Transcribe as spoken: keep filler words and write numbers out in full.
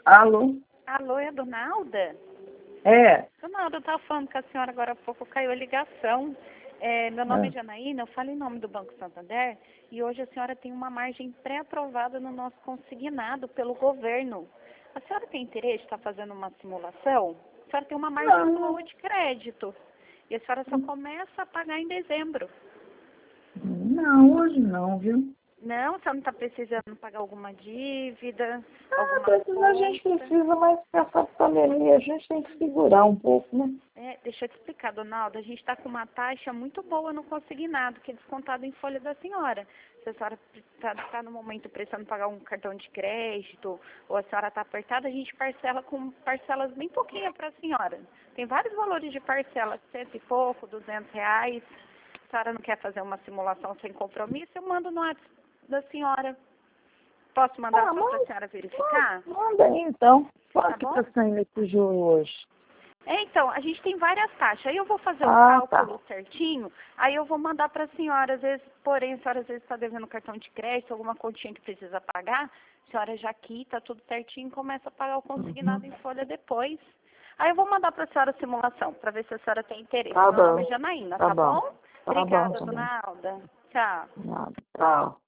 Alô? Alô, é a dona Alda? É. Dona Alda, eu estava falando com a senhora agora há pouco, caiu a ligação. É, meu nome é Ah. Janaína, eu falo em nome do Banco Santander e hoje a senhora tem uma margem pré-aprovada no nosso consignado pelo governo. A senhora tem interesse de estar fazendo uma simulação? A senhora tem uma margem Não. boa de crédito e a senhora só começa a pagar em dezembro. Não, hoje não, viu? Não, a senhora não está precisando pagar alguma dívida, Ah, alguma precisa, a gente conta? precisa, mas com essa pandemia a gente tem que segurar um pouco, né? É, deixa eu te explicar, dona Alda, a gente está com uma taxa muito boa no consignado, que é descontado em folha da senhora. Se a senhora está tá no momento precisando pagar um cartão de crédito, ou a senhora está apertada, a gente parcela com parcelas bem pouquinho para a senhora. Tem vários valores de parcela, cento e pouco, duzentos reais. Se a senhora não quer fazer uma simulação sem compromisso, eu mando no WhatsApp da senhora. Posso mandar Ah, só para a mas, senhora verificar? manda aí então. Tá Quanto que bom? tá saindo esse juro hoje? É, então, a gente tem várias taxas. Aí eu vou fazer o Ah, tá. cálculo certinho, aí eu vou mandar para a senhora. Às vezes, porém, a senhora às vezes está devendo cartão de crédito, alguma continha que precisa pagar, a senhora já quita tudo certinho e começa a pagar o consignado Uhum. em folha depois. Aí eu vou mandar para a senhora a simulação, para ver se a senhora tem interesse. Tá Meu nome é bom. Janaína, Tá tá bom. bom? Tá bom, Obrigada, tá bom. dona Alda. Tchau. Nada. Tchau.